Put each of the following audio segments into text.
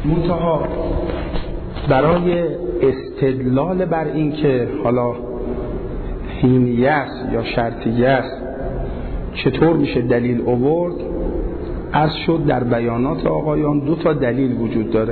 منتها برای استدلال بر این که حالا حینیه است یا شرطیه است چطور میشه دلیل آورد، از شد در بیانات آقایان 2 دلیل وجود داره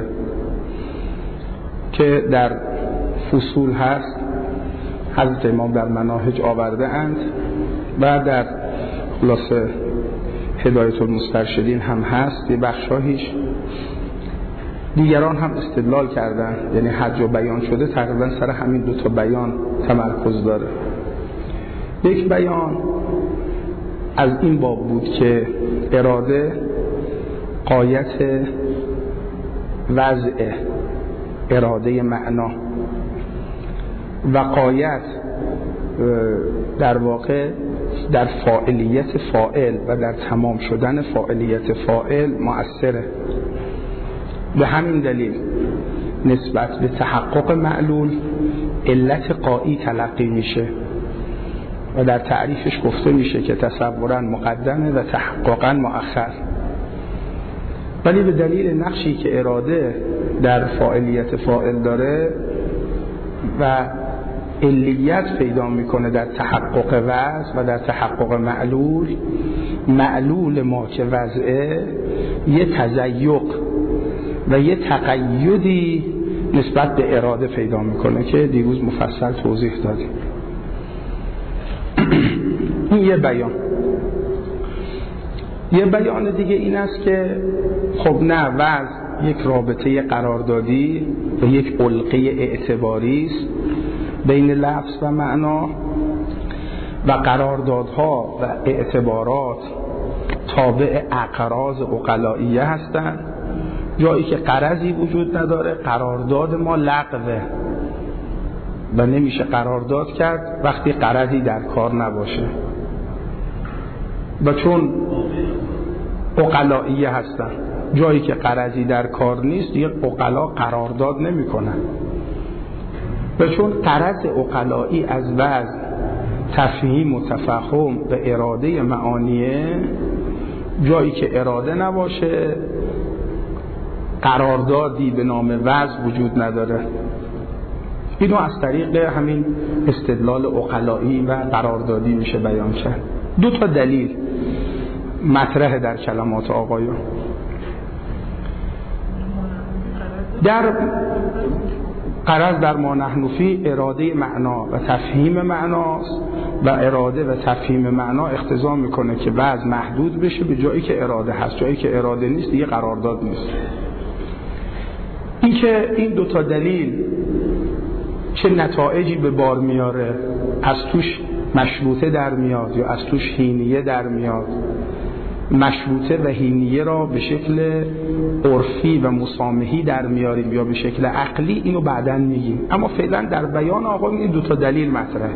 که در فصول هست، حضرت امام در مناهج آورده اند و در خلاصه هدایت المسترشدین هم هست، یه بخشاهیش دیگران هم استدلال کردن، یعنی حج و بیان شده تقریبا سر همین 2 بیان تمرکز داره. یک بیان از این باب بود که اراده غایت وضع اراده معنا و غایت در واقع در فاعلیت فاعل و در تمام شدن فاعلیت فاعل مؤثره. به همین دلیل نسبت به تحقق معلول علت غایی تلقی میشه و در تعریفش گفته میشه که تصورا مقدمه و تحققا مؤخر، ولی به دلیل نقشی که اراده در فاعلیت فاعل داره و علیت پیدا میکنه در تحقق وضع و در تحقق معلول ما که وضعه یه تزیق و یه تقیدی نسبت به اراده پیدا میکنه که دیروز مفصل توضیح دادیم. این یه بیان. یه بیان دیگه این است که خب نه، وضع یک رابطه قراردادی و یک علقه اعتباری است بین لفظ و معنا و قراردادها و اعتبارات تابع اقراض عقلائیه هستند. جایی که قرضی وجود نداره قرارداد ما لغوه و نمیشه قرارداد کرد وقتی قرضی در کار نباشه، و چون عقلائیه هستن جایی که قرضی در کار نیست دیگه عقلا قرارداد نمی کنن. و چون قرض عقلائی از وضع تفهیم و تفهم و اراده معانیه، جایی که اراده نباشه قراردادی به نام وضع وجود نداره. اینو از طریق همین استدلال عقلائی و قراردادی میشه بیان کرد. 2 دلیل مطرح در کلمات آقایان. در قرض در ما نحن فی اراده معنا و تفهیم معناست و اراده و تفهیم معنا اقتضا میکنه که وضع محدود بشه به جایی که اراده هست، جایی که اراده نیست دیگه قرارداد نیست. این که این 2 دلیل چه نتایجی به بار میاره، از توش مشروطه در میاد یا از توش حینیه در میاد. مشروطه و حینیه را به شکل عرفی و مسامحی در میاریم یا به شکل عقلی، اینو بعداً میگیم، اما فعلا در بیان آقا این 2 دلیل مطرحه.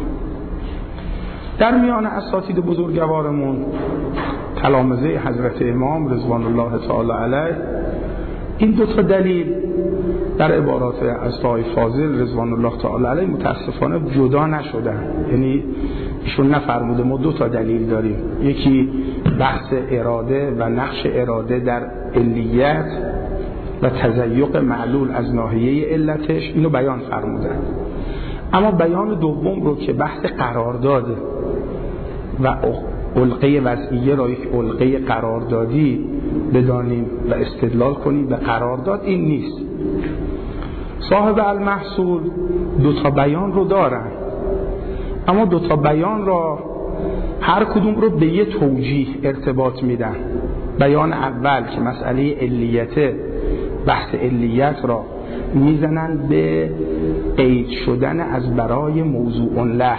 در میان اساتید بزرگوارمون تلامذه حضرت امام رضوان الله تعالی علیه این 2 دلیل در عبارات اساتید فاضل رضوان الله تعالی علیه متاسفانه جدا نشدن، یعنی ایشون نفرموده ما 2 دلیل داریم، یکی بحث اراده و نقش اراده در علیت و تزیق معلول از ناحیه علتش، اینو بیان فرمودن. اما بیان دوم رو که بحث قرارداده و علقه وضعیه را یک علقه قراردادی بدانیم و استدلال کنیم به قرارداد، این نیست. صاحب المحصول 2 بیان رو دارن، اما 2 بیان را هر کدوم رو به یه توجیه ارتباط میدن. بیان اول که مسئله علیته، بحث علیت را میزنن به قید شدن از برای موضوع له،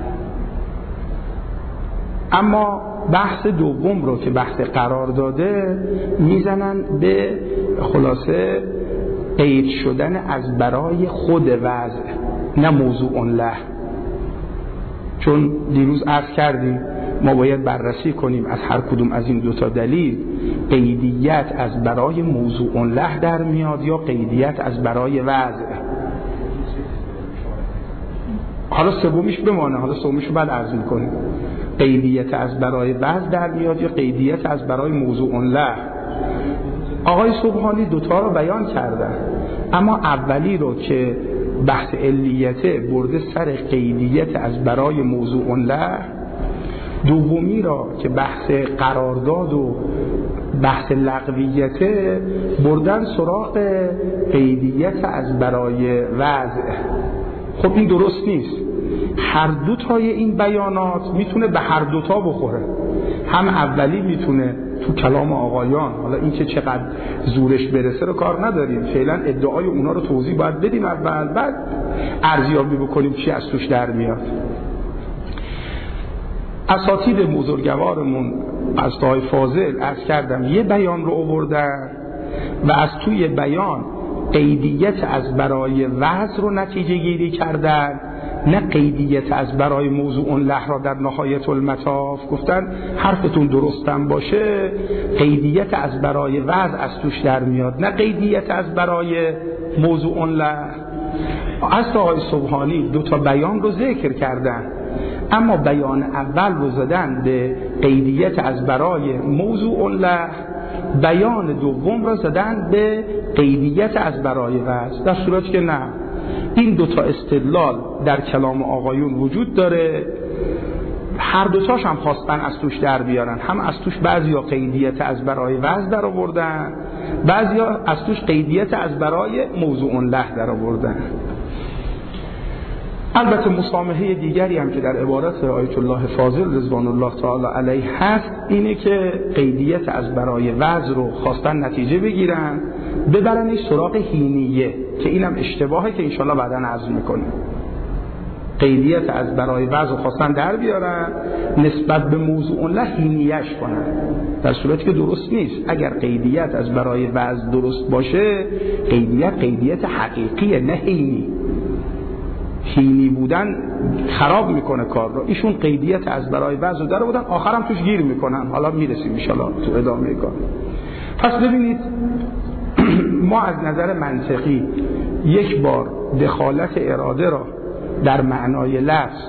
اما بحث دوم رو که بحث قرار داده میزنن به خلاصه قید شدن از برای خود وضع نه موضوع له. چون دیروز عرض کردیم ما باید بررسی کنیم از هر کدوم از این 2 دلیل قیدیت از برای موضوع له در میاد یا قیدیت از برای وضع. حالا سومیش بمانه، حالا سومیش رو بعد عرض میکنیم. قیدیت از برای وضع در میاد یا قیدیت از برای موضوع له. آقای سبحانی دوتا رو بیان کردن، اما اولی رو که بحث علیته برده سر قیدیت از برای موضوع له، دومی را که بحث قرارداد و بحث لغویته بردن سراغ قیدیت از برای وضع. خب این درست نیست. هر دو تای این بیانات میتونه به هر دوتا بخوره. هم اولی میتونه تو کلام آقایان، حالا این که چقدر زورش برسه رو کار نداریم، فعلا ادعای اونا رو توضیح باید بدیم اول، بعد ارزیابی بکنیم چی از توش در میاد. اساتید بزرگوارمون از طای فاضل عرض کردم یه بیان رو آوردن و از توی بیان قیدیت از برای وضع رو نتیجه گیری کردن، نه قیدیت از برای موضوع له را در نهایت المطاف. گفتن حرفتون درستم باشه، قیدیت از برای وضع از توش در میاد، نه قیدیت از برای موضوع له. از آقای سبحانی دو تا بیان رو ذکر کردن، اما بیان اول رو زدن به قیدیت از برای موضوع له، بیان دوم رو زدن به قیدیت از برای وضع، در صورتی که نه، این دوتا استدلال در کلام آقایون وجود داره، هر دوتاش هم خواستن از توش در بیارن. هم از توش بعضیا قیدیت از برای وضع در آوردن، بعضیا از توش قیدیت از برای موضوع له در آوردن. البته مسامحه دیگری هم که در عبارت آیت الله فاضل رضوان الله تعالی علیه هست، اینه که قیدیت از برای وضع رو خواستن نتیجه بگیرن ببرنش سراغ هینیه، که اینم اشتباهه که انشالله بعداً عرض میکنیم. قیدیت از برای وضع خواستن در بیارن نسبت به موضوع له هینیه‌اش کنن، در صورتی که درست نیست. اگر قیدیت از برای وضع درست باشه، قیدیت حقیقیه، نه هینی. هینی بودن خراب میکنه کار رو. ایشون قیدیت از برای وضع در بودن، آخرم توش گیر میکنن. حالا میرسیم انشالله تو ادامه کار. پس ببینید ما از نظر منطقی یک بار دخالت اراده را در معنای لفظ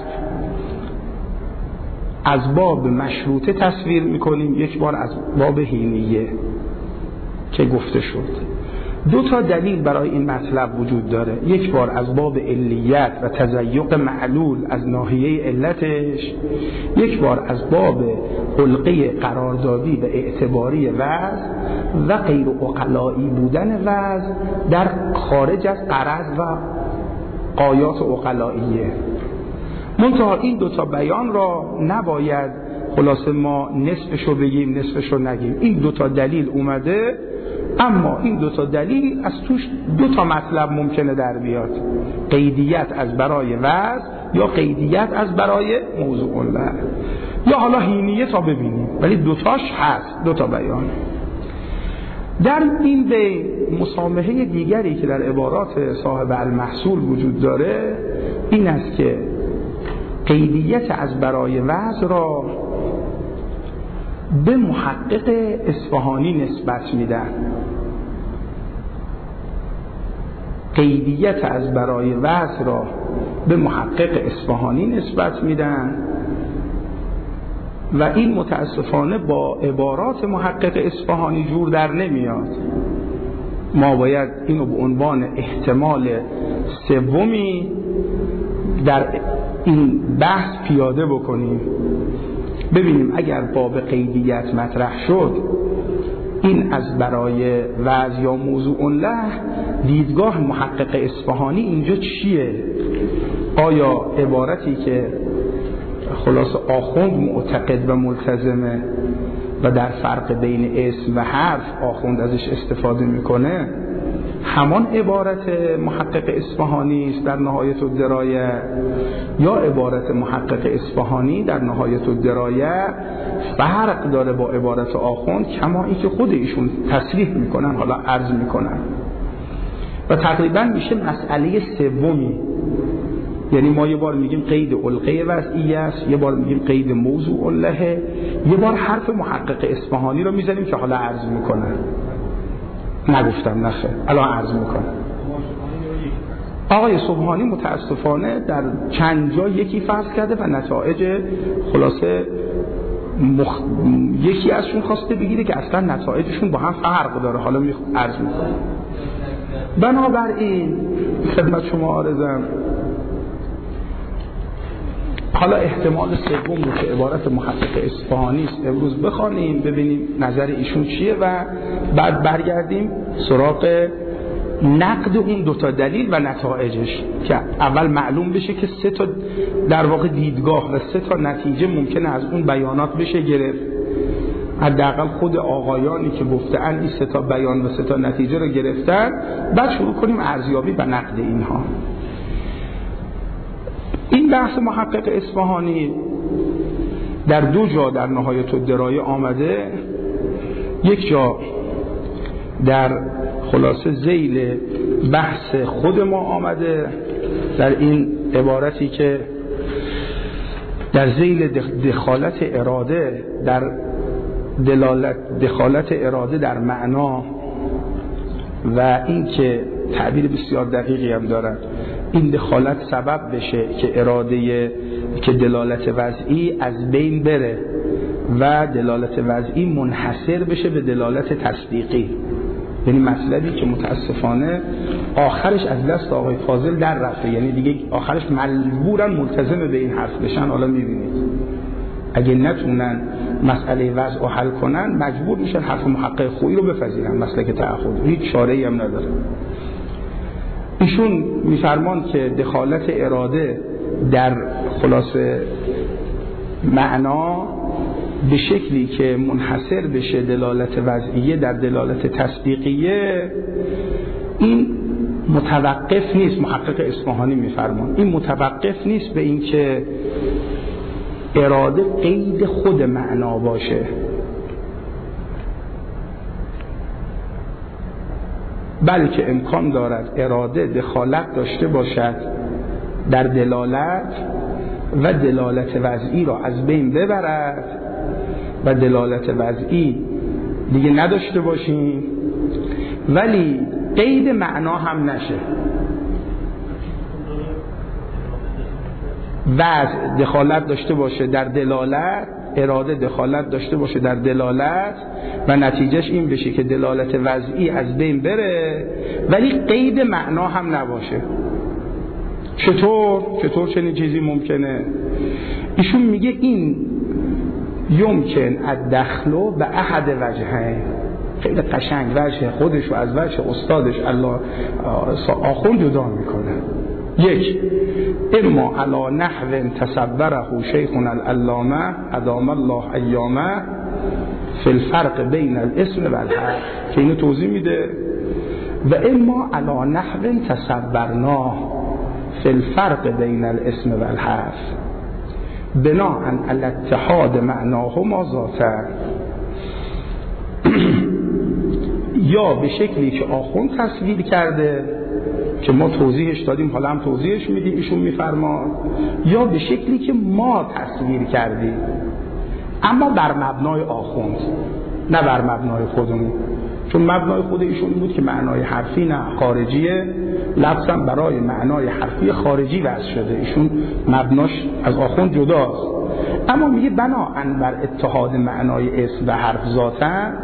از باب مشروطه تصویر میکنیم، یک بار از باب هینیه که گفته شد. دو تا دلیل برای این مطلب وجود داره، یک بار از باب علیت و تضیق معلول از ناحیه علتش، یک بار از باب علقه قراردادی و اعتباری وضع و غیر عقلایی بودن وضع در خارج از غرض و غایات عقلاییه. منتها این دو تا بیان را نباید خلاصه ما نصفشو بگیم نصفشو نگیم. این دو تا دلیل اومده، اما این دو تا دلیل از توش دو تا مطلب ممکنه در بیاد، قیدیت از برای وضع یا قیدیت از برای موضوع له، یا حالا هینیه تا ببینیم، ولی دوتاش هست، دو تا بیان. در این بین مسامحه دیگری که در عبارات صاحب المحصول وجود داره این است که قیدیت از برای وضع را به محقق اصفهانی نسبت میدن. قیدیت از برای وضع را به محقق اصفهانی نسبت میدن و این متاسفانه با عبارات محقق اصفهانی جور در نمیاد. ما باید اینو به عنوان احتمال سومی در این بحث پیاده بکنیم، ببینیم اگر باب قیدیت مطرح شد، این از برای وضع یا موضوع له، دیدگاه محقق اصفهانی اینجا چیه؟ آیا عبارتی که خلاص آخوند معتقد و ملتزمه و در فرق بین اسم و حرف آخوند ازش استفاده میکنه همان عبارت محقق اصفهانی است در نهایت الدرایه، یا عبارت محقق اصفهانی در نهایت الدرایه فرق داره با عبارت آخوند، کما این که خود ایشون تصریح میکنن، حالا عرض میکنن، و تقریبا میشه مسئله سومی. یعنی ما یه بار میگیم قید علقه وضعی است، یه بار میگیم قید موضوع له، یه بار حرف محقق اصفهانی رو میزنیم که حالا عرض میکنن. نگفتم نخیر، الان عرض میکنم. آقای سبحانی متاسفانه در چند جا یکی فرض کرده و نتایج خلاصه یکی ازشون خواسته بگیره که اصلا نتایجشون با هم فرق داره. حالا عرض میکنم. بنابراین خدمت شما عرضم، حالا احتمال سوم رو که عبارت محقق اصفهانی است امروز بخوانیم ببینیم نظر ایشون چیه و بعد برگردیم سراغ نقد اون دوتا دلیل و نتایجش که اول معلوم بشه که 3 تا در واقع دیدگاه و 3 تا نتیجه ممکنه از اون بیانات بشه گرفت. حداقل خود آقایانی که گفتن این 3 تا بیان و 3 تا نتیجه رو گرفتن، بعد شروع کنیم ارزیابی و نقد اینها. این بحث محقق اصفهانی در 2 جا در نهایت الدرایه آمده. یک جا در خلاصه ذیل بحث خود ما آمده در این عبارتی که در ذیل دخالت اراده در دخالت اراده در معنا و این که تعبیر بسیار دقیقی هم دارد، این دخالت سبب بشه که اراده که دلالت وضعی از بین بره و دلالت وضعی منحصر بشه به دلالت تصدیقی. یعنی مطلبی که متاسفانه آخرش از دست آقای فاضل در رفته، یعنی دیگه آخرش مجبورن ملتزم به این حرف بشن. حالا میبینید اگه نتونن مسئله وضع رو حل کنن مجبور میشن حرف محقق خویی رو بپذیرن، مسلک تعهد، هیچ چاره‌ای هم نداره. ایشون میفرمان که دخالت اراده در خلاصه معنا به شکلی که منحصر بشه دلالت وضعیه در دلالت تصدیقیه، این متوقف نیست. محقق اصفهانی میفرمان این متوقف نیست به این که اراده قید خود معنا باشه، بلکه امکان دارد اراده دخالت داشته باشد در دلالت و دلالت وضعی را از بین ببرد و دلالت وضعی دیگه نداشته باشیم ولی قید معنا هم نشه. وضع دخالت داشته باشه در دلالت، اراده دخالت داشته باشه در دلالت و نتیجهش این بشه که دلالت وضعی از بین بره ولی قید معنا هم نباشه. چطور چنین چیزی ممکنه؟ ایشون میگه این یمکن الدخلو به احد وجهین. خیلی قشنگ وجه خودش و از وجه استادش الله آخوند جدا میکنه. یک، اما علی نحو تصوره شیخنا العلامه ادام الله ایامه فی الفرق بین الاسم و الحرف، که اینو توضیح میده. و اما علی نحو تصورناه فی الفرق بین الاسم و الحرف بناء علی اتحاد معناهما ذاتا، یا به شکلی که آخوند تصویر کرده که ما توضیحش دادیم حالا هم توضیحش میدیم ایشون میفرما، یا به شکلی که ما تصویر کردیم اما بر مبنای آخوند نه بر مبنای خودمون، چون مبنای خود ایشون بود که معنای حرفی نه خارجیه، لفظاً برای معنای حرفی خارجی وضع شده، ایشون مبناش از آخوند جداست. اما میگه بناءً بر اتحاد معنای اسم و حرف ذاتاً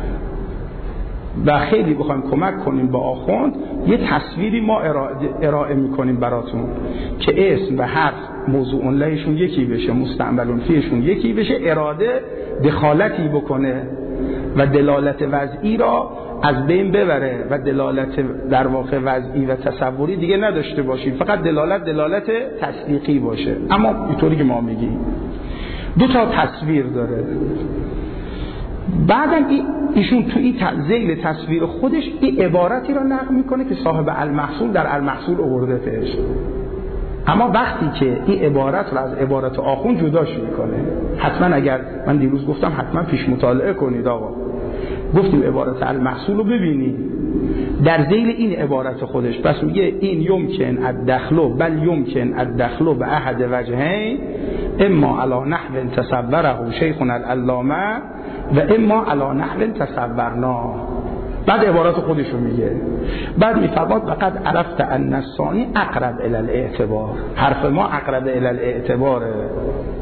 و خیلی بخوایم کمک کنیم با آخوند، یه تصویری ما ارائه میکنیم براتون که اسم و حرف موضوع لهشون یکی بشه، مستعمل فیشون یکی بشه، اراده دخالتی بکنه و دلالت وضعی را از بین ببره و دلالت در واقع وضعی و تصوری دیگه نداشته باشیم، فقط دلالت تصدیقی باشه. اما اینطوری که ما میگیم 2 تا تصویر داره. بعدم ایشون تو این ذیل تصویر خودش این عبارتی را نقل میکنه که صاحب المحصول در المحصول آوردهش، اما وقتی که این عبارت رو از عبارت آخوند جداش میکنه، حتما اگر من دیروز گفتم حتما پیش مطالعه کنید آقا، گفتیم عبارت المحصول رو ببینید در ذیل این عبارت خودش، پس میگه این یمکن الدخلو بل یمکن الدخلو به احد وجهین اما علی نحو تصوره شیخنا العلامه و اما علی نحو تصورنا. بعد عبارات خودشو میگه، بعد میفرماد فقط عرفت ان الثانی اقرب الی الاعتبار، حرف ما اقرب الی الاعتباره.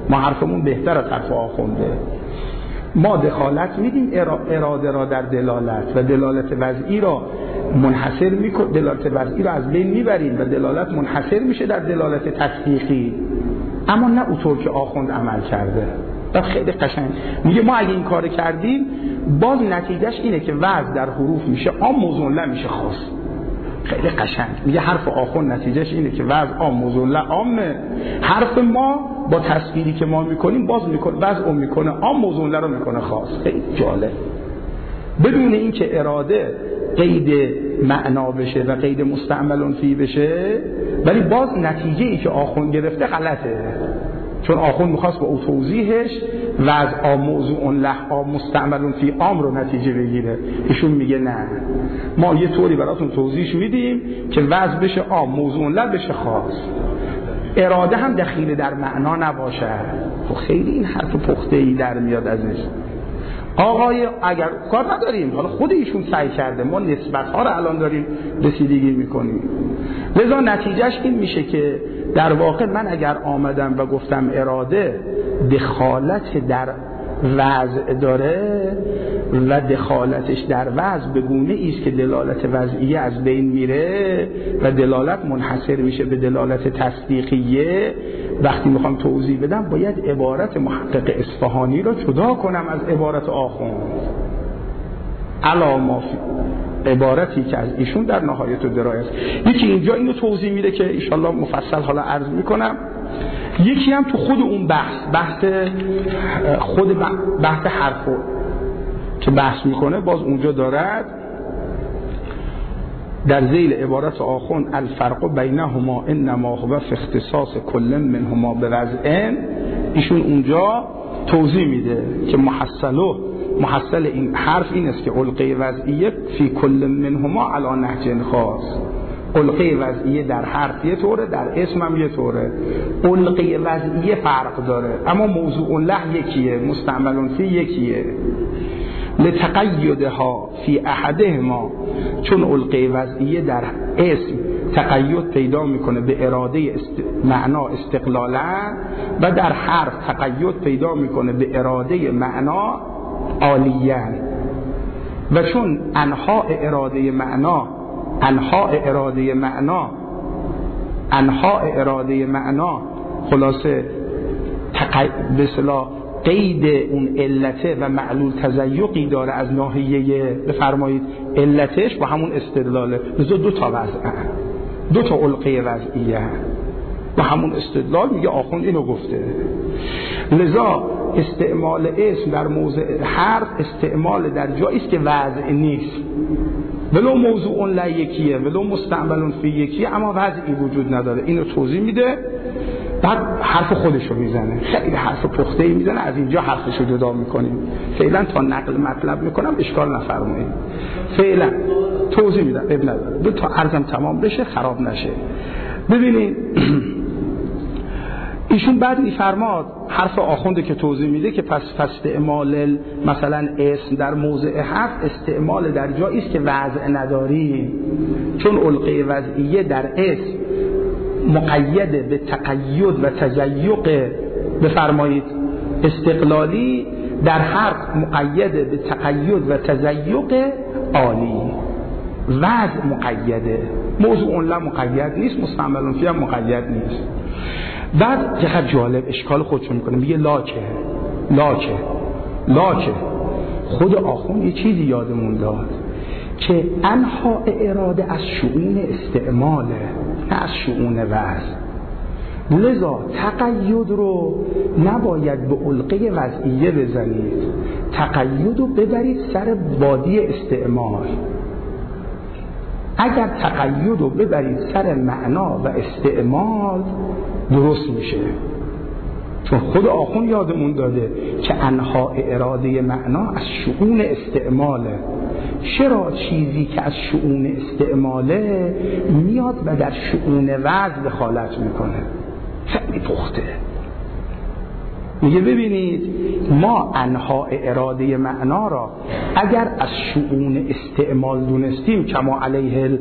ما حرفمون بهتر از حرف آخونده. ما دخالت میدیم اراده را در دلالت و دلالت وضعی را منحصر میکنیم، دلالت وضعی را از بین میبریم و دلالت منحصر میشه در دلالت تصدیقی، اما نه اونطور که آخوند عمل کرده. و خیلی قشنگ میگه ما اگه این کار کردیم باز نتیجهش اینه که وضع در حروف میشه عام، موضوع میشه خاص. خیلی قشنگ میگه حرف آخوند نتیجهش اینه که وضع عام موضوع عامه، حرف ما با تصویری که ما میکنیم باز میکنه وضع میکنه عام، موضوع رو میکنه خاص. خیلی جالب. بدون این که اراده قید معنا بشه و قید مستعمل فی بشه، ولی باز نتیجه ای که آخوند گرفته غلطه، چون آخوند میخواست با او توضیحش وضع عام موضوع له عام مستعمل فی عام رو نتیجه بگیره. ایشون میگه نه، ما یه طوری براتون توضیح میدیم که وضع بشه عام موضوع له بشه خاص، اراده هم دخیل در معنا نباشه. خیلی این حرف پخته‌ای در میاد ازش. آقای اگر کار نداریم، حالا خود ایشون سعی کرده، ما نسبت‌ها رو الان داریم رسیدگی میکنیم، لذا نتیجهش این میشه که در واقع من اگر آمدم و گفتم اراده دخالت در وضع داره و دخالتش در وضع به گونه ایست که دلالت وضعیه از بین میره و دلالت منحصر میشه به دلالت تصدیقیه، وقتی میخوام توضیح بدم باید عبارت محقق اصفهانی رو جدا کنم از عبارت آخوند. علامافی عبارتی که از ایشون در نهایت الدرايه است. یکی اینجا اینو توضیح میده که انشالله مفصل حالا عرض میکنم. یکی هم تو خود اون بحث حرفو که بحث میکنه باز اونجا دارد در ذیل عبارت آخوند الفرق بینهما انما هو فی اختصاص کل منهما بوضع. ایشون اونجا توضیح میده که محصل این حرف این است که علقه وضعیه فی کل منهما علی نهج خاص. علقه وضعیه در حرف یه طوره، در اسم هم یه طوره. علقه وضعیه فرق داره اما موضوع له یکیه، مستعمل فی یکیه. لتقیدها فی احدهما، چون علقه وضعیه در اسم تقید پیدا میکنه به اراده معنا استقلالا و در حرف تقید پیدا میکنه به اراده معنا عالیاً. و چون انحاء اراده معنا خلاصه به اصطلاح قید اون علته و معلول تزیقی داره از ناحیه بفرمایید علتش با همون استدلاله. لذا دو تا وضعه، دو تا علقه وضعیه با همون استدلال میگه آخوند اینو گفته. لذا استعمال اسم در موضع حرف استعمال در جایی است که وضع نیست، ولو موضوع لا یکیه ولو مستعمل فی یکیه، اما وضعی وجود نداره. اینو توضیح میده، بعد حرف خودشو میزنه، خیلی حرف پخته‌ای میزنه. از اینجا حرفشو جدا میکنیم فعلا تا نقل مطلب میکنم اشکال نفرمایید، فعلا توضیح میدم ابن نداره دو تا عرضم تمام بشه خراب نشه. ببینید ایشون بعد میفرماد حرف آخونده که توضیح میده که پس استعمال مثلا اسم در موضع حرف استعمال در جایی است که وضع نداری، چون علقه وضعیه در اسم مقید به تقید و تزیق بفرمایید استقلالی، در حرف مقید به تقید و تزیق عالی. وضع مقیده، موضوع لا مقید نیست، مستعمل فی هم مقید نیست. بعد چقدر جالب اشکال خودشون میکنه، میگه لاکه خود آخوند یه چیزی یادمون داد که انحاء اراده از شؤون استعماله نه از شؤون وضع. لذا تقید رو نباید به علقه وضعیه بزنید، تقید رو ببرید سر بادی استعمال. اگر تقید رو ببرید سر معنا و استعمال درست میشه، چون خود آخوند یادمون داده که انحاء اراده معنا از شؤون استعماله. چرا چیزی که از شؤون استعماله میاد و در شؤون وضع دخالت میکنه؟ خیلی پخته. میگه ببینید ما انحاء اراده معنا را اگر از شؤون استعمال دونستیم کما علیه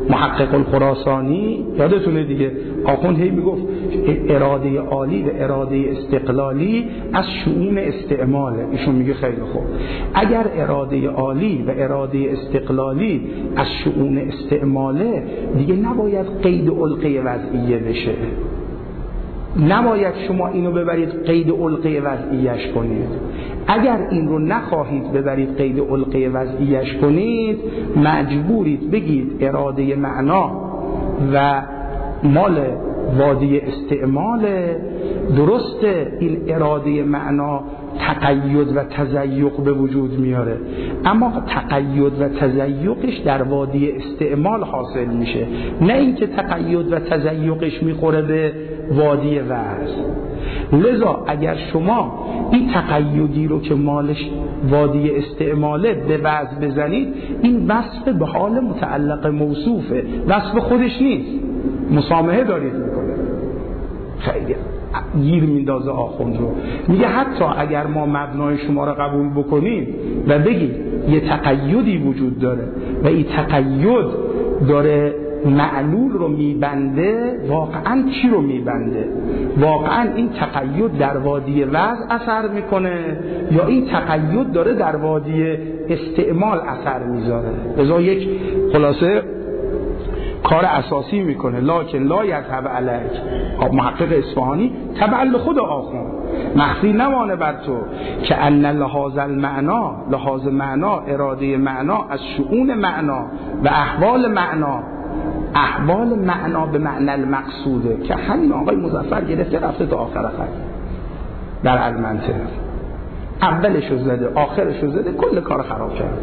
محقق الخراسانی یادتونه دیگه، آخوند هی میگفت اراده عالی و اراده استقلالی از شؤون استعماله. ایشون میگه خیلی خوب، اگر اراده عالی و اراده استقلالی از شؤون استعماله دیگه نباید قید علقه وضعیه بشه، نباید شما اینو ببرید قید علقه وضعیش کنید. اگر این رو نخواهید ببرید قید علقه وضعیش کنید، مجبورید بگید اراده معنا و مال وادی استعمال. درسته این اراده معنا تقید و تضیق به وجود میاره، اما تقید و تضیقش در وادی استعمال حاصل میشه، نه اینکه تقید و تضیقش میخوره به وادی وضع. لذا اگر شما این تقیدی رو که مالش وادی استعماله به وضع بزنید، این وصف به حال متعلق موصوفه، وصف خودش نیست، مسامحه دارید میکنه. خیلی گیر میندازه آخوند رو، میگه حتی اگر ما مبنای شما رو قبول بکنیم و بگید یه تقیدی وجود داره و این تقید داره معلول رو میبنده، واقعا چی رو میبنده؟ واقعا این تقید در وادی وضع اثر میکنه یا این تقید داره در وادی استعمال اثر میذاره؟ ازا یک خلاصه کار اساسی میکنه، لکن لا یذهب علیک. محقق اصفهانی تبع خود آخوند، مخفی نمانه بر تو که ان لحاظ المعنا، لحاظ معنا، اراده معنا از شؤون معنا و احوال معنا، احوال معنا به معنی المقصوده، که همین آقای مظفر گرفته رفته تا آخر خط در المنطق، اولشو زده آخرشو زده، کل کار خراب کرد.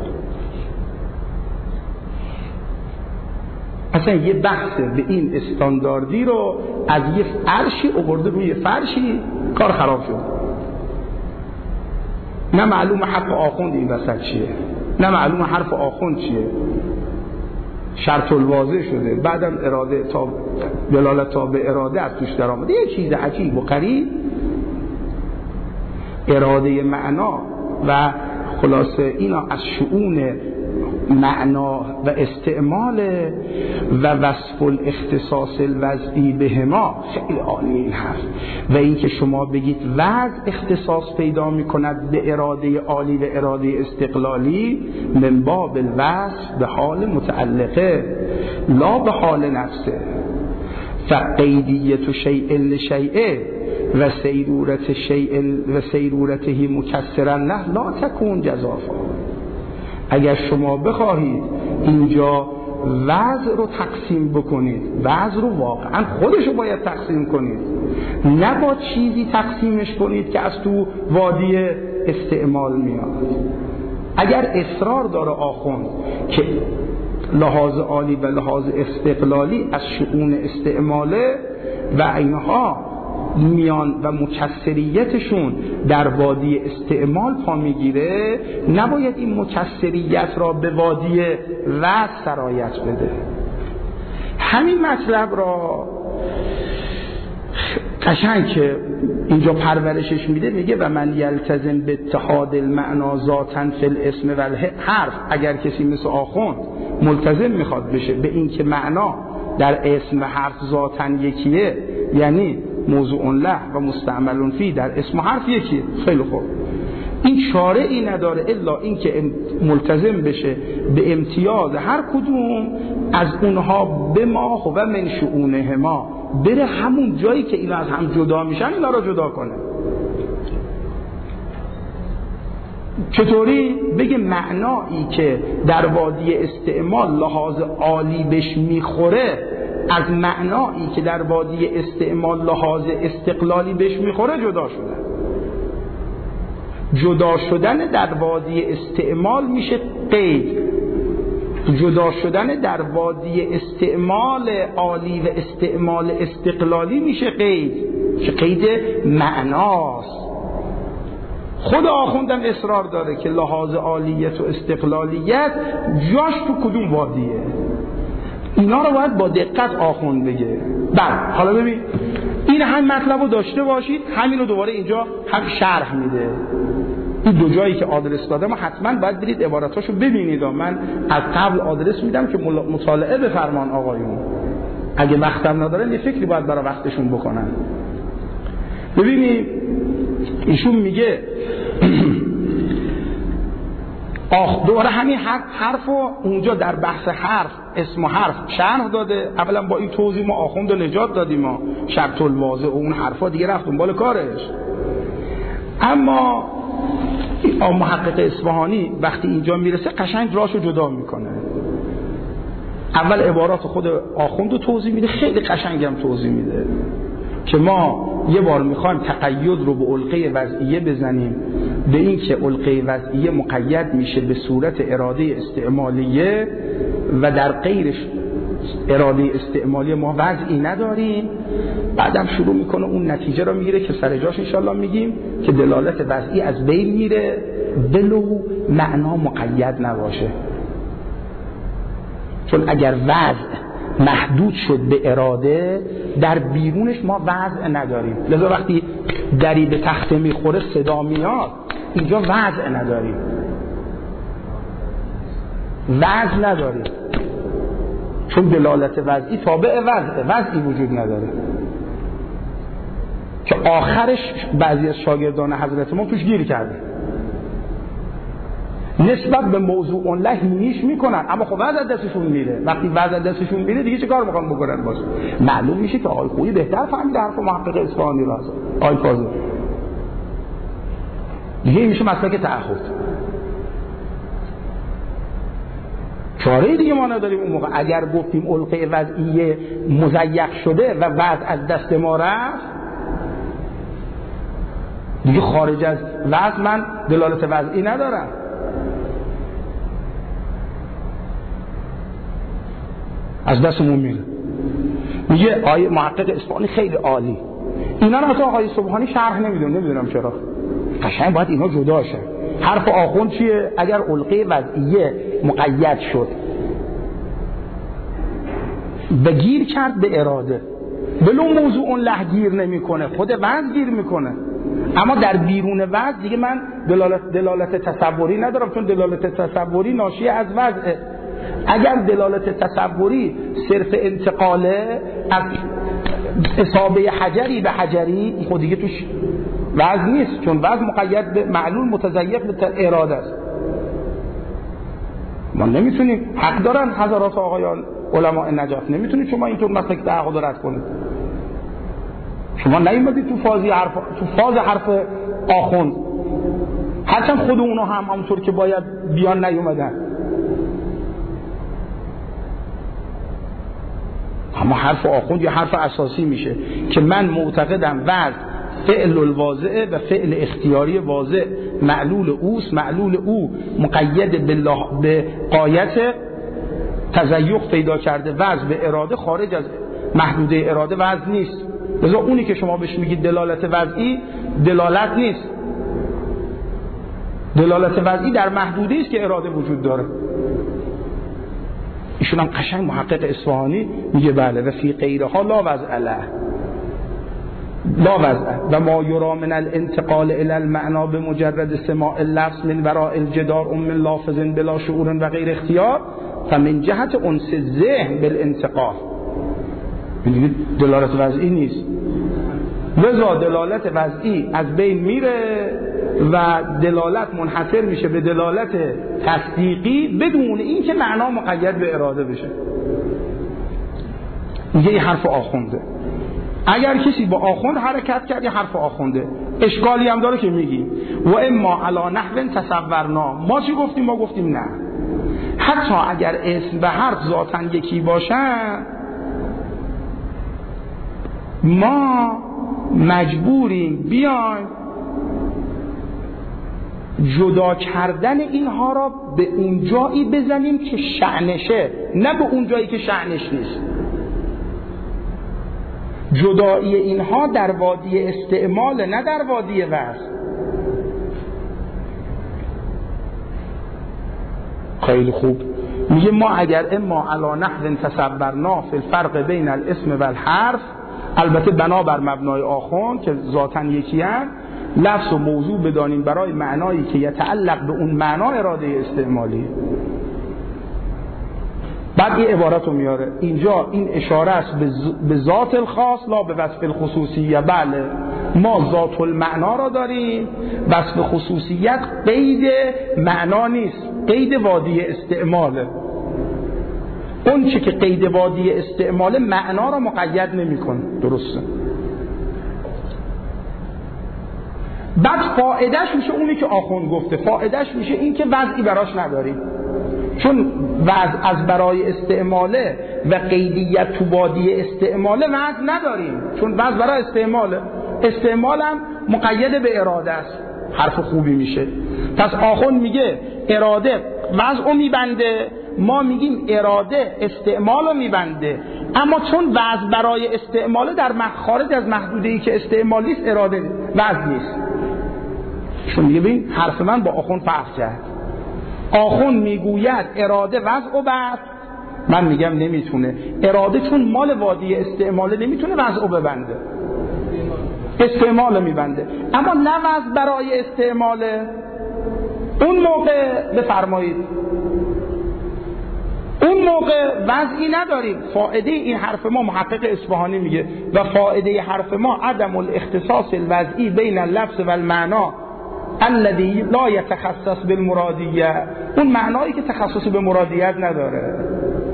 اصلا یه بحث به این استانداردی رو از یه فرشی آورده روی فرشی، کار خراب شد. نه معلوم حرف آخوند این وسط چیه، نه معلوم حرف آخوند چیه، شرط الواضح شده، بعدم اراده تا دلالت تا به اراده از توش در آمده، یه چیز عجیب و غریب. اراده معنا و خلاصه اینا از شؤون معنا و استعمال و وصف الاختصاص الوضعی بهما. خیلی عالی این حرف. و این که شما بگید وضع اختصاص پیدا می کند به اراده عالی و اراده استقلالی، من باب الوصف به حال متعلقه لا به حال نفسه. فقیدیت شیء لشیء و سیرورت شیء و سیرورته مکسرا له لا تکون جزافا. اگر شما بخواهید اینجا وضع رو تقسیم بکنید، وضع رو واقعا خودش رو باید تقسیم کنید، نه با چیزی تقسیمش کنید که از تو وادی استعمال میاد. اگر اصرار داره آخوند که لحاظ عالی و لحاظ استقلالی از شؤون استعماله و اینها میان و مکسریتشون در وادی استعمال پا میگیره، نباید این مکسریت را به وادی وضع سرایت بده. همین مطلب را قشنگ که اینجا پرورشش میده، میگه و من یلتزم به اتحاد المعنا ذاتاً فی الاسم و الحرف. اگر کسی مثل آخوند ملتزم میخواد بشه به این که معنا در اسم و حرف ذاتاً یکیه، یعنی موضوع له و مستعمل فی در اسم و حرف یکیه، خیلی خوب، این شارعی نداره الا این که ملتزم بشه به امتیاز هر کدوم از اونها به ما و من شؤونهما، بره همون جایی که اینا از هم جدا میشن اینا را جدا کنه. چطوری؟ بگه معنایی که در وادی استعمال لحاظ عالی بهش میخوره از معنایی که در وادی استعمال لحاظ استقلالی بهش میخوره جدا شده. جدا شدن در وادی استعمال میشه قید، جدا شدن در وادی استعمال عالی و استعمال استقلالی میشه قید، که قید معناست. خود آخوندم اصرار داره که لحاظ عالیت و استقلالیت جاش تو کدوم وادیه، اینا رو باید با دقت آخوند بگه. بعد حالا ببین این هم مطلب رو داشته باشید، همین رو دوباره اینجا هم شرح میده. این دو جایی که آدرس دادم و حتما باید برید عباراتاشو ببینید. من از قبل آدرس میدم که مطالعه بفرمان آقایون، اگه وقتم ندارن یه فکری باید برای وقتشون بکنن. ببینید ایشون میگه دوباره همین حرف و اونجا در بحث حرف اسم و حرف شرح داده. اولا با این توضیح ما آخوند و نجات دادیم، ما شرط الواضح و اون حرفا دیگه رفتون بالا کارش. اما محقق اصفهانی وقتی اینجا میرسه قشنگ راشو جدا میکنه. اول عبارات خود آخوند رو توضیح میده، خیلی قشنگم توضیح میده که ما یه بار میخوایم تقید رو به علقه وضعیه بزنیم، به این که علقه وضعیه مقید میشه به صورت اراده استعمالیه و در غیرش اراده استعمالی ما وضعی نداریم. بعدم شروع میکنه اون نتیجه رو میگیره که سر جاش انشالله میگیم که دلالت وضعی از بین میره ولو معنا مقید نباشه. چون اگر وضع محدود شد به اراده، در بیرونش ما وضع نداریم. لذا وقتی دری به تخته میخوره صدا میاد، اینجا وضع نداریم، وضع نداریم، چون دلالت وضعی تابع وضعی وجود نداره که آخرش بعضی از شاگردان حضرت ما توش گیر کرده، نسبت به موضوع له نیش میکنن، اما خب وضع دستشون میره. وقتی وضع دستشون میره دیگه چه کار میخوان بکنن؟ باشه معلوم میشه که آقای خویی بهتر فهمیده حرف محقق اصفهانی راست. آقای فاضل دیگه میشه مسلک تعهد، چاره دیگه ما نداریم. اون موقع اگر گفتیم علقه وضعیه مضیق شده و وضع از دست ما رفت، دیگه خارج از وضع من دلالت وضعی ندارم. از دستمون میره. میگه آیه محقق اصفهانی خیلی عالی، اینا رو اصلا آقای سبحانی شرح نمیدونم چرا. قشنگ باید اینا جدا شه. حرف آخوند چیه؟ اگر علقه وضعیه مقید شد و گیر کرد به اراده، ولو موضوع اون له گیر نمیکنه، خود وضع گیر میکنه، اما در بیرون وضع دیگه من دلالت تصوری ندارم، چون دلالت تصوری ناشی از وضعه. اگر دلالت تصوری صرف انتقاله از اصابه حجری به حجری، خود دیگه توش وضع نیست، چون وضع مقید به معلول متضیق به اراده است. ما نمیتونیم، حق دارن حضرات آقایان علماء نجات، نمیتونید شما اینطور مسلک تعهد رد کنید. شما نیومدید تو فاز حرف آخوند، هرچند خود اونا هم همونطور که باید بیان نیومدن، اما حرف آخوند یا حرف اساسی میشه که من معتقدم وضع فعل الواضعه و فعل اختیاری واضع معلول اوست، معلول او مقید به قایت تزیق پیدا کرده، وضع به اراده خارج از محدوده اراده وضع نیست. لذا اونی که شما بهش میگید دلالت وضعی، دلالت نیست. دلالت وضعی در محدوده است که اراده وجود داره. ایشون هم قشنگ محقق اصفهانی میگه بله و فی غیرها لا وضع له، لا وضع و ما یرا من الانتقال الى المعنى بمجرد سماع اللفظ من وراء الجدار من لافظ بلا شعور و غیر اختیار فمن جهت انس الذهن بالانتقال. یعنی دلالت وضعی نیست، لذا دلالت وضعی از بین میره و دلالت منحصر میشه به دلالت تصدیقی بدون اینکه معنا مقید به اراده بشه. یه حرف آخونده. اگر کسی با آخوند حرکت کرد، یه حرف آخونده. اشکالی هم داره که میگی و اما علی نحو تصورنا، ما چی گفتیم؟ ما گفتیم نه، حتی اگر اسم و حرف ذاتاً یکی باشن، ما مجبوریم بیایم جدا کردن اینها را به اون جایی بزنیم که شأنشه، نه به اون جایی که شأنش نیست. جدایی اینها در وادی استعمال، نه در وادی وصف. خیلی خوب. میگه ما اگر اما علی نحو تصورنا فی الفرق بین الاسم و الحرف، البته بنا بر مبنای آخوند که ذاتاً یکی هست، لفظ و موضوع بدانیم برای معنایی که یتعلق به اون معنا اراده استعمالی. بعد این عبارت رو میاره اینجا، این اشاره است به ذات الخاص لا به وصف الخصوصیه. بله ما ذات المعنا را داریم، وصف خصوصیت قید معنا نیست، قید وادی استعماله. اون چی که قید وادی استعماله معنا را مقید نمی‌کنه. درسته. بعد فائدهش میشه اونی که آخوند گفته، فائدهش میشه این که وضعی براش نداریم، چون وضع از برای استعماله و قیدیت تو وادی استعماله وضع نداریم، چون وضع برای استعماله، استعمالم مقید به اراده است. حرف خوبی میشه. پس آخوند میگه اراده وضع رو میبنده، ما میگیم اراده استعمال رو میبنده، اما چون وضع برای استعماله در خارج از محدوده‌ای که استعمال نیست، اراده وضع نیست. چون میگه ببین حرف من با آخوند فرق کرد. آخوند میگوید اراده وضع و بعد، من میگم نمیتونه. اراده چون مال وادی استعماله نمیتونه وضع و ببنده، استعمال میبنده، اما نه وضع برای استعماله. اون موقع بفرمایید، اون موقع وضعی نداریم. فائده این حرف ما، محقق اصفهانی میگه و فائده حرف ما عدم الاختصاص الوضعی بین اللفظ و المعنا الذي لا يتخصص بالمرادیه، اون معنایی که تخصص به مرادیت نداره.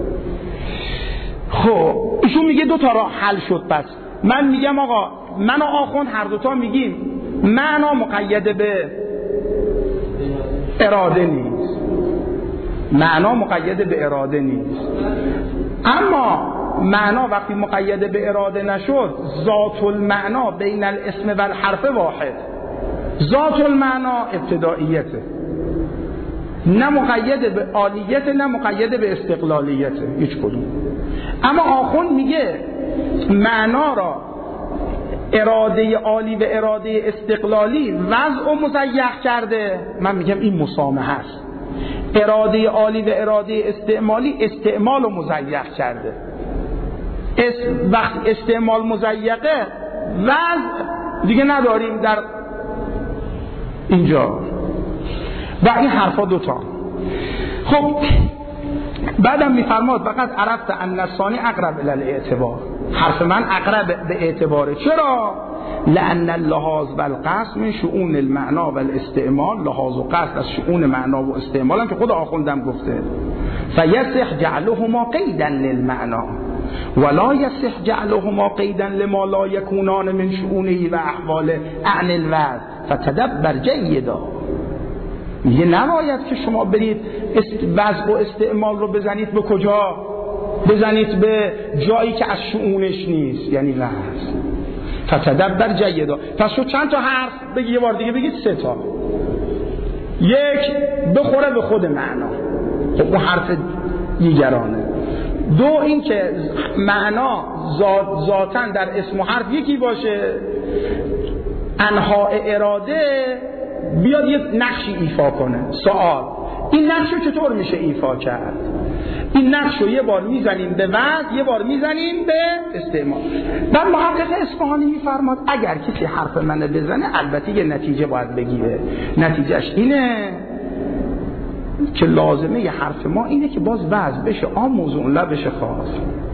خب ایشون میگه دو تا راه حل شد. پس من میگم آقا، من و آخوند هر دوتا میگیم معنا مقید به اراده نیست، معنا مقید به اراده نیست، اما معنا وقتی مقید به اراده نشد، ذات المعنا بین الاسم و الحرف واحد. ذات المعنا ابتدائیته، نه مقید به عالیته نه مقید به استقلالیته، هیچ کدوم. اما آخوند میگه معنا را اراده عالی و اراده استقلالی وضع و مزیح کرده. من میگم این مسامحه است. اراده عالی و اراده استعمالی استعمال و مزیح کرده. وقتی استعمال مزیقه، وضع دیگه نداریم در اینجا. و این حرفا دوتا. خب بعدم میفرماد فقط عرفت ان الثانی اقرب الی الاعتبار. حرف من اقرب به اعتباره. چرا؟ لان اللحاظ و القصد من شؤون المعنا و الاستعمال، لحاظ و قصد از شؤون معنا و استعمال هم که خود آخوندم گفته. فیصح جعلهما قیدا للمعنا ولا یصح جعلهما قیدا لما لا یکونان من شؤونه و احوال عن الوضع فتدبر جیدا. میگه نباید که شما برید وضع و استعمال رو بزنید به کجا؟ بزنید به جایی که از شؤونش نیست، یعنی وضع. فتدبر جیدا. پس شو چند تا حرف بگی، یه بار دیگه بگید 3 تا. یک، بخوره به خود معنا، خب اون حرف دیگرانه. 2، این که معنا ذاتاً در اسم و حرف یکی باشه، انواع اراده بیاد یه نقشی ایفا کنه. سوال، این نقش رو چطور میشه ایفا کرد؟ این نقش رو یه بار میزنیم به وضع، یه بار میزنیم به استعمال. در محقق اصفهانی میفرماد اگر کسی حرف منو بزنه البته یه نتیجه باید بگیره. نتیجهش اینه که لازمه یه حرف ما اینه که باز وضع بشه عام، موضوع لا بشه خاص.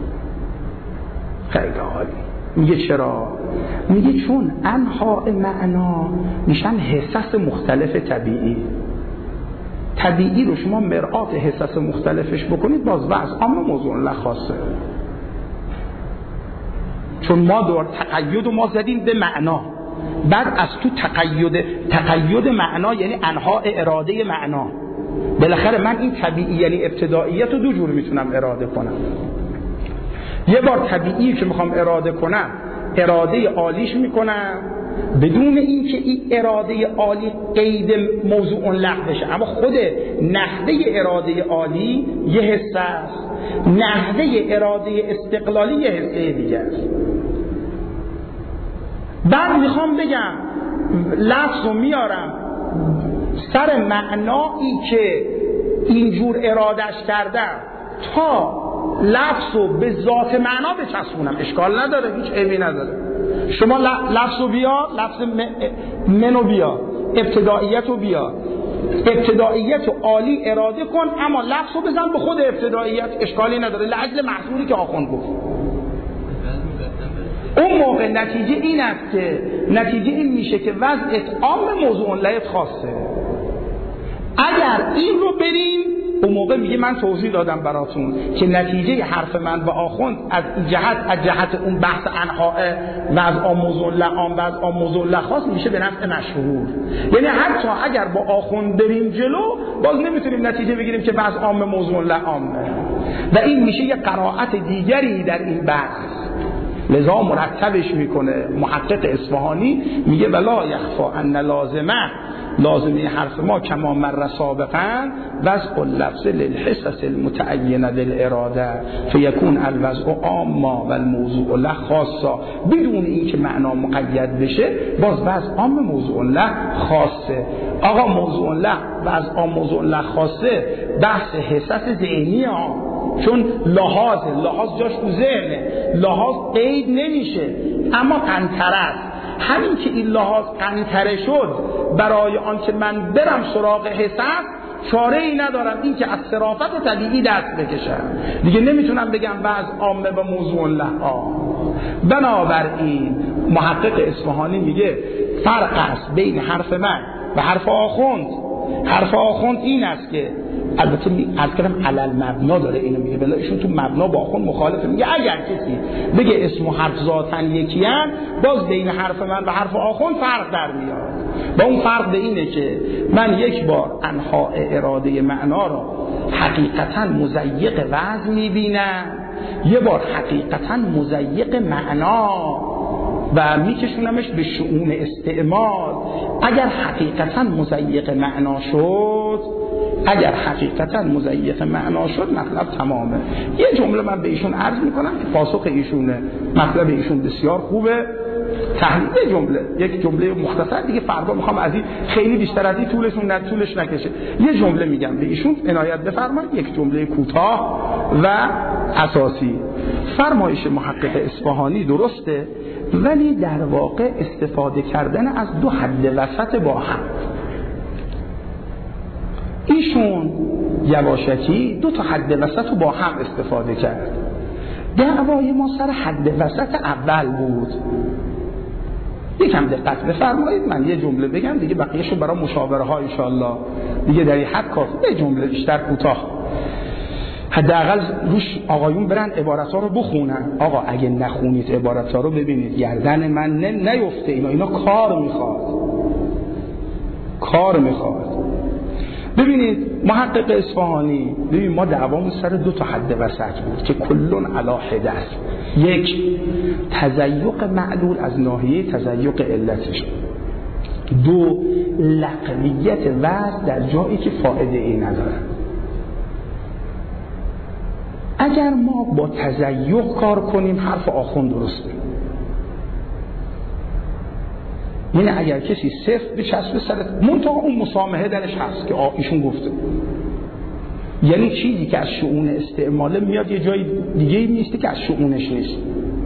خیلی عالی. میگه چرا؟ میگه چون انواع معنا میشن حساس مختلف طبیعی. طبیعی رو شما مرآت حساس مختلفش بکنید، باز وضع عام، موضوع لا خاصه. چون ما دور تقید و ما زدیم به معنا، بعد از تو تقید معنا یعنی انواع اراده معنا. بالاخره من این طبیعی یعنی ابتدائیت رو 2 جور میتونم اراده کنم. یه بار طبیعی که میخوام اراده کنم، اراده عالیش میکنم بدون اینکه این اراده عالی قید موضوع لغو بشه، اما خود نحوه اراده عالی یه حصه است، نحوه اراده استقلالی یه حصه دیگه است. بعد میخوام بگم لفظ رو میارم سر معنایی که اینجور ارادش کردم تا لفظ رو به ذات معنا بچسبونم، اشکال نداره، هیچ عیبی نداره. شما لفظو بیا، لفظ منو بیا، ابتداییتو بیا، ابتداییت عالی اراده کن، اما لفظو بزن به خود ابتداییت، اشکالی نداره، لاجل محصولی که آخوند گفت. اون موقع نتیجه این است که نتیجه این میشه که وضعت عام، موضوع لایت خاصه. اگر این رو بریم اون موقع میگه من توضیح دادم براتون که نتیجه حرف من و آخوند از جهت اون بحث انحاء و از موضوع لعام و از موضوع لخاص میشه به نفع مشهور. یعنی حتی اگر با آخوند بریم جلو باز نمیتونیم نتیجه بگیریم که بعض عام موضوع لعامه و این میشه یه قرائت دیگری در این بحث. لذا مرتبش میکنه محقق اصفهانی، میگه ولا یخفا ان لازمه حرف ما کما مر سابقا وضع اللفظ للحصص المتعینه بالاراده فیکون الوضع عاما و الموضوع له خاصا، بدون اینکه معنا مقید بشه باز وضع عام موضوع له خاصه. آقا موضوع له وضع عام موضوع له خاصه بحث حصص ذهنی ها، چون لحاظ جاش تو ذهنه، لحاظ قید نمیشه اما قنطره است. همین که این لحاظ قنطره شد برای آن که من برم سراغ حساب چاره ای ندارم این که از صرافت طبیعی دست بکشم دیگه، نمیتونم بگم بعض عامه و موضوع له. بنابراین محقق اصفهانی میگه فرق است بین حرف من و حرف آخوند. حرف آخوند این است که البته از کلم علل مبنا داره اینو میگه، بلا ایشون تو مبنا با آخوند مخالفه، میگه اگر کسی بگه اسم و حرف ذاتن یکیان باز بین حرف من و حرف آخوند فرق در میاد. با اون فرق به اینه که من یک بار انحاء اراده معنا را حقیقتا مضیق وضع میبینم، یه بار حقیقتا مضیق معنا و میکشونمش به شؤون استعمال. اگر حقیقتا مضیق معنا شد مطلب تمامه. یه جمله من به ایشون عرض میکنم که پاسخ ایشونه، مطلب ایشون بسیار خوبه، تحلیل یک جمله مختصر دیگه، فردا میخوام از این خیلی بیشتر از این طولش نکشه. یه جمله میگم به ایشون عنایت بفرمایید، یک جمله کوتاه و اساسی. فرمایش محقق اصفهانی درسته ولی در واقع استفاده کردن از دو حد وسط با هم. ایشون یواشکی دو تا حد وسط رو با هم استفاده کرد. دعوای ما سر حد وسط اول بود. یکم دقت بفرمایید، من یه جمله بگم دیگه بقیه‌شو برای مشاوره ها ان شاءالله دیگه در این حد کافی. یه جمله بیشتر کوتاه، حداقل روش آقایون برن عبارت‌ها رو بخونن. آقا اگه نخونید عبارت‌ها رو ببینید گردن من نیفته، اینا کار میخواد. ببینید محقق اصفهانی، ببین ما دعوامون سر دو تا حد وسط بود که کلون علی حده است. یک، تزیق معلول از ناحیه تزیق علتش. دو، لغویت وضع در جایی که فایده ای نداره. اگر ما با تزیق کار کنیم حرف آخوند درسته، یعنی اگر کسی صفر بچسبه سرت منطقه اون مسامحه درش هست که ایشون گفته، یعنی چیزی که از شؤون استعماله میاد یه جای دیگه نیستی که از شؤونش نیست.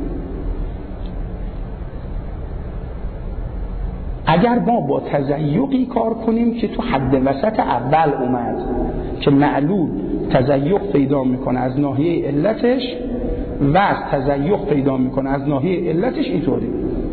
اگر ما با تزیقی کار کنیم که تو حد وسط اول اومد که معلول تزیق پیدا میکنه از ناحیه علتش و از تزیق پیدا میکنه از ناحیه علتش، اینطوری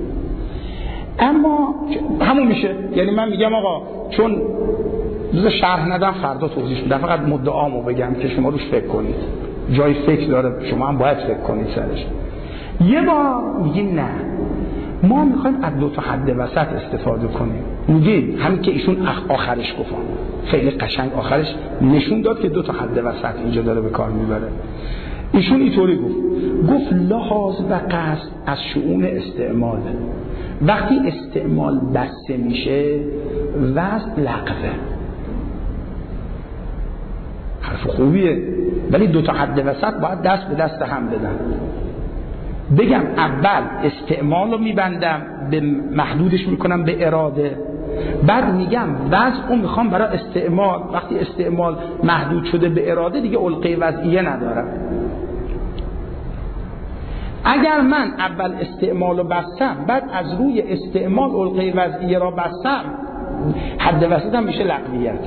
اما همون میشه. یعنی من میگم آقا چون روز شرح ندم فردا توضیح میدم، فقط مدعامو بگم که شما روش فکر کنید، جای فکر داره، شما هم باید فکر کنید سرش. یه بار میگیم نه ما میخوایم از دو تا حد وسط استفاده کنیم، میگیم همین که ایشون آخرش گفتن خیلی قشنگ آخرش نشون داد که دو تا حد وسط اینجا داره به کار میبره. ایشون اینطوری گفت لحاظ و قصد از شؤون استعمال. وقتی استعمال بسته میشه وضع لغوه. حرف خوبیه ولی دو تا حد وسط باید دست به دست هم بدن. بگم اول استعمال رو میبندم به محدودش میکنم به اراده، بعد میگم وضع رو میخوام برای استعمال، وقتی استعمال محدود شده به اراده دیگه علقه وضعیه ندارم. اگر من اول استعمال رو بستم، بعد از روی استعمال علقه وضعیه را بستم، حد وسط هم میشه لغویت.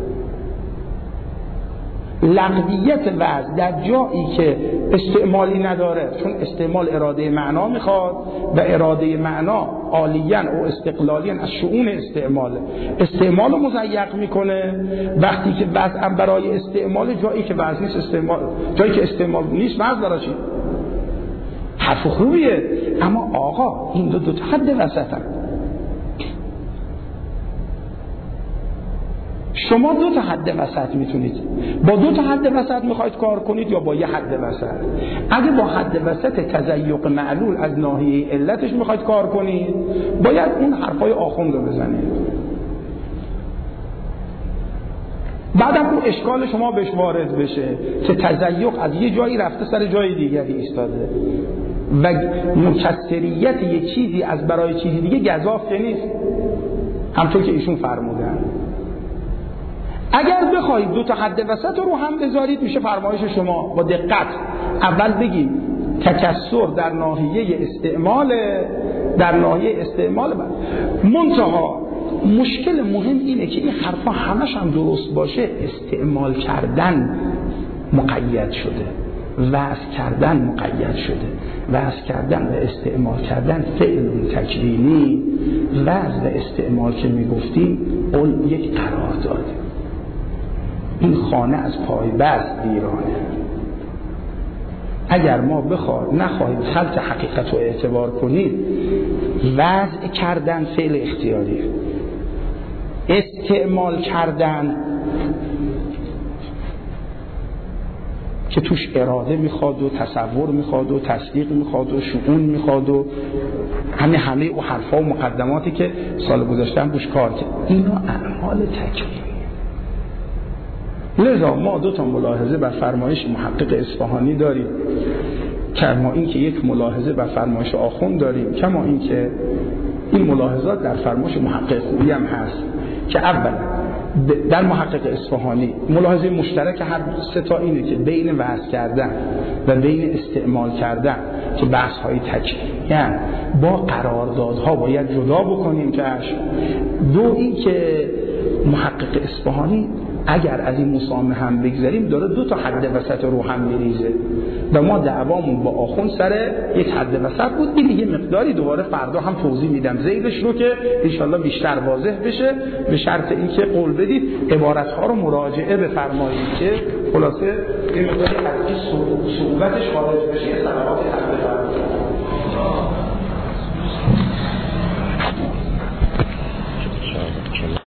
لغویت وضع در جایی که استعمالی نداره، چون استعمال اراده معنا میخواد و اراده معنا عالیاً و استقلالیاً از شؤون استعمال رو مضیق میکنه. وقتی که وضع برای استعمال، جایی که وضع نیست استعمال، جایی که استعمال نیست وضع برای چی؟ حرف خوبیه، اما آقا این دو تا حد وسط هم. شما دو تا حد وسط میتونید، با دو تا حد وسط میخواید کار کنید یا با یه حد وسط. اگه با حد وسط تضیق معلول از ناحیه علتش میخواید کار کنید، باید اون حرفای آخوند رو بزنید. بعدم اون اشکال شما بهش وارد بشه که تضیق از یه جایی رفته سر جای دیگری ایستاده و مکسریت یه چیزی از برای چیزی دیگه گزاف که نیست، همطور که ایشون فرمودن. اگر بخواید دو تا حد وسط رو هم بذارید، میشه فرمایش شما با دقت اول بگیم تکسر در ناحیه استعمال بعد. منتها مشکل مهم اینه که این حرفا همش هم درست باشه، استعمال کردن مقید شده، وضع کردن مقید شده، وضع کردن و استعمال کردن فعل تکوینی. وضع و استعمال که میگفتیم یک قرار داده. این خانه از پای بست ویرانه. اگر ما نخواهیم خلط حقیقت رو اعتبار کنید، وضع کردن فعل اختیاری، استعمال کردن که توش اراده میخواد و تصور میخواد و تصدیق میخواد و شؤون میخواد و همه او حرفا و مقدماتی که سال گذشته هم روش کار کرد، اینا اعمال تکوینی. لذا ما دو تا ملاحظه بر فرمایش محقق اصفهانی داریم، کما این که یک ملاحظه بر فرمایش آخوند داریم، کما این که این ملاحظات در فرمایش محقق خوبی هم هست که اولا در محقق اصفهانی ملاحظه مشترک هر سه تا اینه که بین وضع کردن و بین استعمال کردن که بحث های تکوینی با قراردادها باید جدا بکنیم کش. دو این که محقق اصفهانی اگر از این مسامه هم بگذاریم داره دو تا حد وسط رو هم میریزه و ما دعوامون با آخوند سر یک حد وسط بود. این دیگه مقداری دوباره فردا هم توضیح میدم زیدش رو که انشالله بیشتر واضح بشه، به شرط اینکه قول بدید عبارتها رو مراجعه بفرمایید که خلاصه این مقداری از این صعوبتش خارج بشه. صلوات حد بفرمایید.